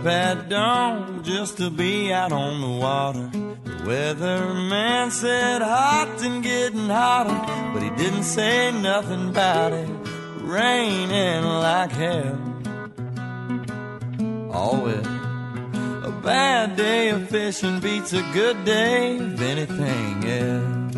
up at dawn just to be out on the water. The weatherman said hot and getting hotter, but he didn't say nothing about it raining like hell. Oh well, a bad day of fishing beats a good day of anything else.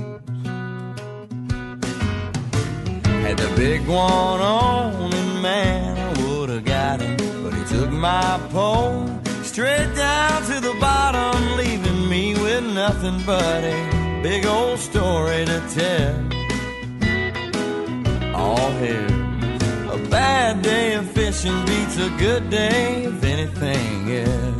Had the big one on and man, I would've got him, but he took my pole straight down to the bottom, leaving me with nothing but a big old story to tell. All hell, a bad day of fishing beats a good day of anything else.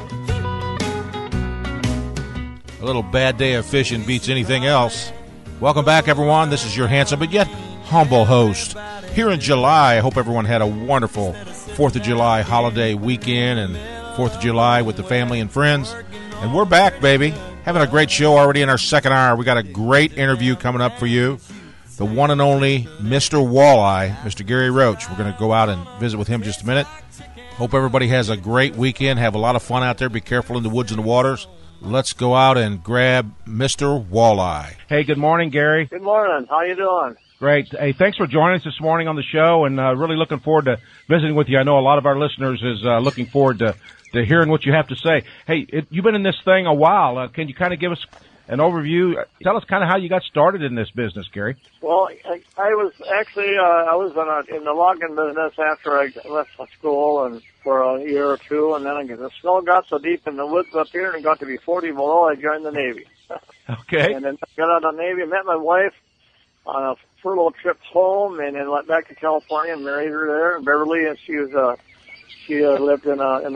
A little bad day of fishing beats anything else. Welcome back, everyone. This is your handsome but yet humble host. Here in July, I hope everyone had a wonderful 4th of July holiday weekend and 4th of July with the family and friends. And we're back, baby. Having a great show already in our second hour. We got a great interview coming up for you. The one and only Mr. Walleye, Mr. Gary Roach. We're going to go out and visit with him in just a minute. Hope everybody has a great weekend. Have a lot of fun out there. Be careful in the woods and the waters. Let's go out and grab Mr. Walleye. Hey, good morning, Gary. Good morning. How you doing? Great. Hey, thanks for joining us this morning on the show, and really looking forward to visiting with you. I know a lot of our listeners is looking forward to hearing what you have to say. Hey, you've been in this thing a while. Can you kind of give us an overview? Tell us kind of how you got started in this business, Gary. Well, I was actually I was in the logging business after I left school and for a year or two, and then the snow got so deep in the woods up here and it got to be 40 below. I joined the Navy. Okay. And then I got out of the Navy, met my wife on a furlough trip home, and then went back to California and married her there in Beverly. And she was she lived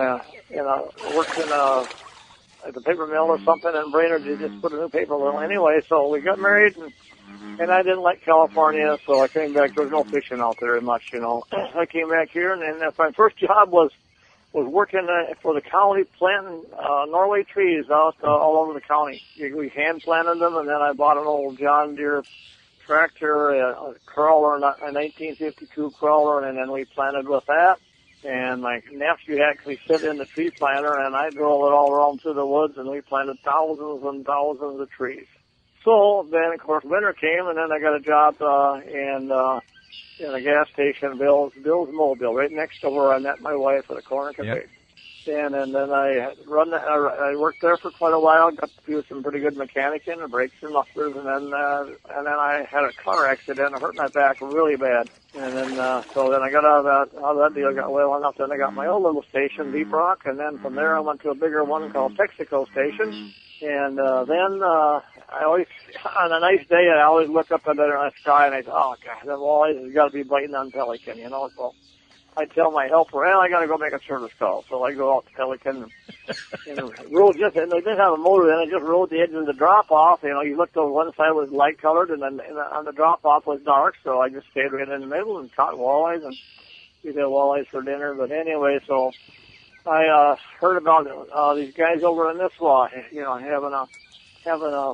worked at the paper mill or something in Brainerd. They just put a new paper mill anyway. So we got married, and I didn't like California, so I came back. There was no fishing out there much, you know. I came back here, and then my first job was working for the county planting Norway trees out all over the county. We hand planted them, and then I bought an old John Deere tractor, a crawler, a 1952 crawler, and then we planted with that. And my nephew actually sit in the tree planter, and I drove it all around through the woods, and we planted thousands and thousands of trees. So then, of course, winter came, and then I got a job in a gas station, Bill's Mobile, right next to where I met my wife at a corner cafe. Yep. And then I worked there for quite a while, got to do some pretty good mechanicing and brakes and mufflers, and then I had a car accident. I hurt my back really bad. And then, so then I got out of that deal, got well enough, then I got my own little station, Deep Rock, and then from there I went to a bigger one called Texaco Station. And then I always, on a nice day, I always look up at the sky and I say, oh, God, that walleye has got to be biting on Pelican, you know. So I tell my helper, well, I got to go make a service call. So I go out to Pelican and rode just, and they didn't have a motor then. I just rode the edge of the drop-off. You know, you looked over one side was light-colored, and then on the drop-off was dark. So I just stayed right in the middle and caught walleyes, and we did walleyes for dinner. But anyway, so I heard about these guys over in Nisswa, you know, having a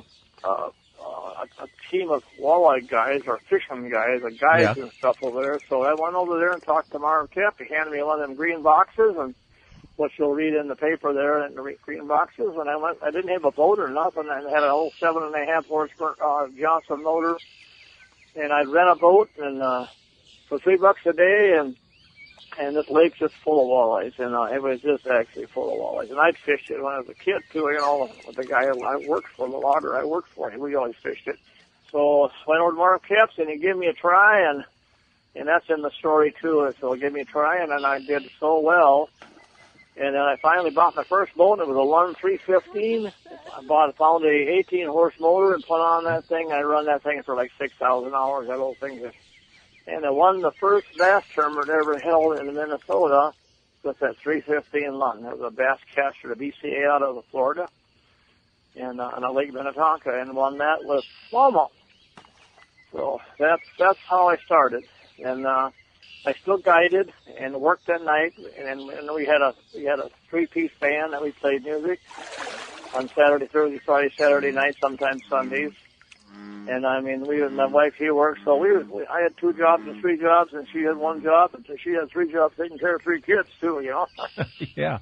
team of walleye guys or fishermen guys, and stuff over there. So I went over there and talked to Marv Kemp. He handed me one of them green boxes, and what you'll read in the paper there in the green boxes. And I didn't have a boat or nothing. I had an old 7.5 horsepower Johnson motor, and I'd rent a boat and for $3 a day, and this lake's just full of walleyes, and it was just actually full of walleyes. And I'd fished it when I was a kid, too, you know, with the guy I worked for, the logger I worked for. We always fished it. So I went over to Marv Kemp's, and he gave me a try, and that's in the story, too. So he gave me a try, and then I did so well. And then I finally bought my first boat. It was a Lund 315. I found a 18-horse motor and put on that thing. I run that thing for like 6,000 hours, that old thing. And I won the first bass tournament ever held in Minnesota with that 315 Lund. It was a bass catcher, the BCA out of Florida, and on a Lake Minnetonka, and won that with smallmouth. So that's how I started. And I still guided and worked at night, and we had a 3-piece band that we played music on Saturday, Thursday, Friday, Saturday night, sometimes Sundays. And I mean, my wife, she worked, so I had 2 jobs and 3 jobs, and she had 1 job, and she had 3 jobs taking care of 3 kids too, you know. Yeah.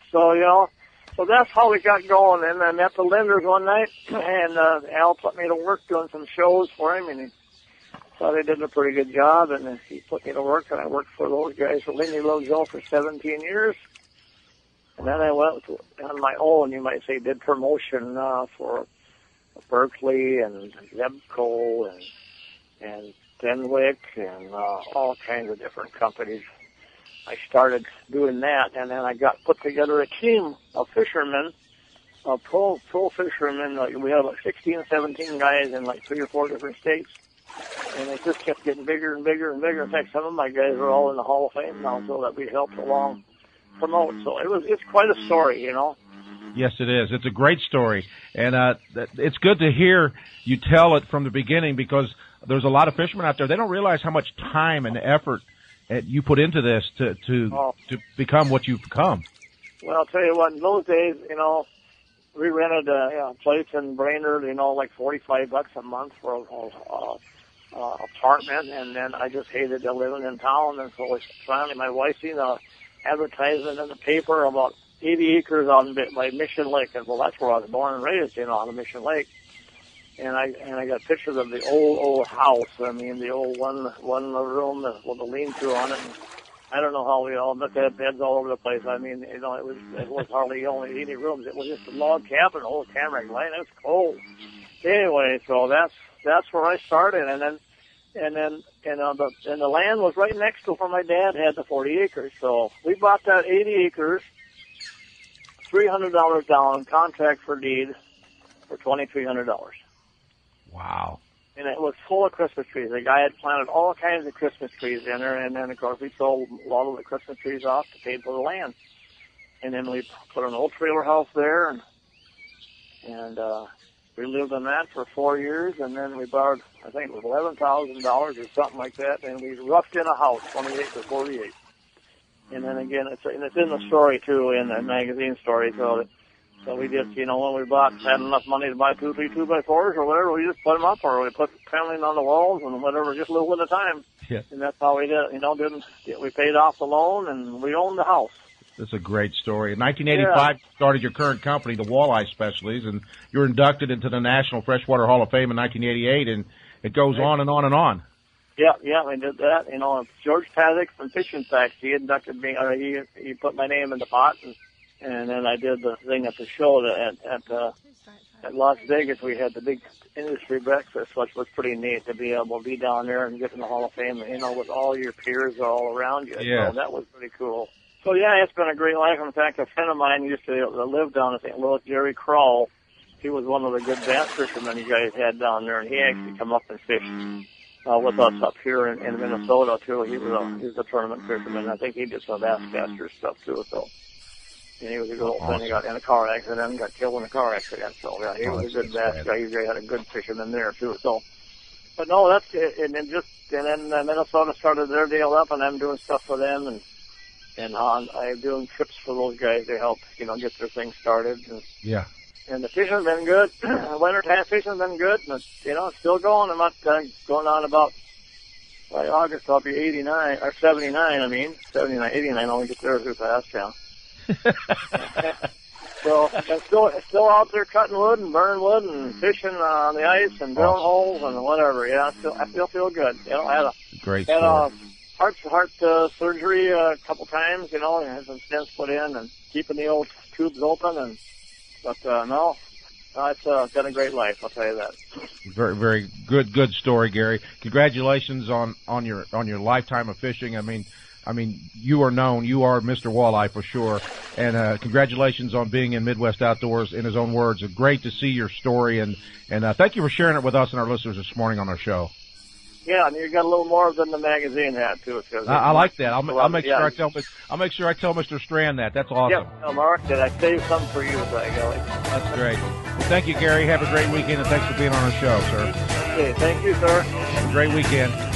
So, you know, so that's how we got going. And I met the Linders one night, and Al put me to work doing some shows for him, and he thought I did a pretty good job, and he put me to work, and I worked for those guys for Lindy Lozel for 17 years. And then I went on my own, you might say, did promotion for Berkeley and Zebco and Denwick and all kinds of different companies. I started doing that, and then I got put together a team of fishermen, of pro fishermen. We had about 16, 17 guys in like 3 or 4 different states, and it just kept getting bigger and bigger and bigger. In fact, some of my guys are all in the Hall of Fame now, so that we helped along promote. So it's quite a story, you know. Yes, it is. It's a great story, and it's good to hear you tell it from the beginning, because there's a lot of fishermen out there. They don't realize how much time and effort you put into this to become what you've become. Well, I'll tell you what, in those days, you know, we rented a place in Brainerd, you know, like $45 a month for a apartment, and then I just hated living in town, and so finally my wife seen a advertisement in the paper about 80 acres on by Mission Lake, and well, that's where I was born and raised, you know, on the Mission Lake. And I got pictures of the old house. I mean, the old one room with a lean-to on it. And I don't know how we all, but they had beds all over the place. I mean, you know, it was hardly only 80 rooms. It was just a log cabin, old Tamarack Lane. It was cold. Anyway, so that's where I started, and the land was right next to where my dad had the 40 acres. So we bought that 80 acres, $300 down, contract for deed for $2,300. Wow. And it was full of Christmas trees. The guy had planted all kinds of Christmas trees in there, and then, of course, we sold a lot of the Christmas trees off to pay for the land. And then we put an old trailer house there, and we lived in that for 4 years, and then we borrowed, I think it was $11,000 or something like that, and we roughed in a house, 28 to 48. And then again, it's in the story, too, in the magazine story, so we just, you know, when we had enough money to buy 2, 3 2x4s or whatever, we just put them up, or we put paneling on the walls and whatever, just a little at a time. Yeah. And that's how we did, you know, we paid off the loan and we owned the house. That's a great story. In 1985, you started your current company, the Walleye Specialties, and you're inducted into the National Freshwater Hall of Fame in 1988, and it goes on and on and on. Yeah, we did that. You know, George Pazik from Fishing Facts, he inducted me, or he put my name in the pot, and then I did the thing at the show at Las Vegas. We had the big industry breakfast, which was pretty neat to be able to be down there and get in the Hall of Fame, you know, with all your peers all around you. Yeah. So that was pretty cool. So yeah, it's been a great life. In fact, a friend of mine used to live down in St. Louis, Jerry Kroll. He was one of the good bass fishermen you guys had down there, and he actually come up and fished with us up here in Minnesota too. He's a tournament fisherman. I think he did some Bassmaster stuff too. So. And he was a good old friend. He got in a car accident and got killed in a car accident. So, yeah, he was a good bass guy. He had a good fisherman there, too. So, but no, that's it. And then Minnesota started their deal up, and I'm doing stuff for them. And I'm doing trips for those guys to help, you know, get their thing started. Yeah. And the fishing's been good. Wintertime fishing's been good. And it's, you know, it's still going. I'm not going on about, by August, I'll be 89, or 79, I mean. 79, 89, I'll get there too fast, yeah. So I'm still out there cutting wood and burning wood and fishing on the ice and drilling holes and whatever. Yeah, I still feel good. You know, I had a heart surgery a couple times. You know, and had some stents put in and keeping the old tubes open. But it's been a great life. I'll tell you that. Very, very good story, Gary. Congratulations on your lifetime of fishing. I mean, you are known. You are Mr. Walleye for sure. And congratulations on being in Midwest Outdoors. In his own words, it's great to see your story. And thank you for sharing it with us and our listeners this morning on our show. Yeah, and you got a little more than the magazine had too. I like that. I'll make sure I tell Mr. Strand that. That's awesome. Yeah, Mark, did I save some for you, by golly? That's great. Well, thank you, Gary. Have a great weekend, and thanks for being on our show, sir. Okay, thank you, sir. Have a great weekend.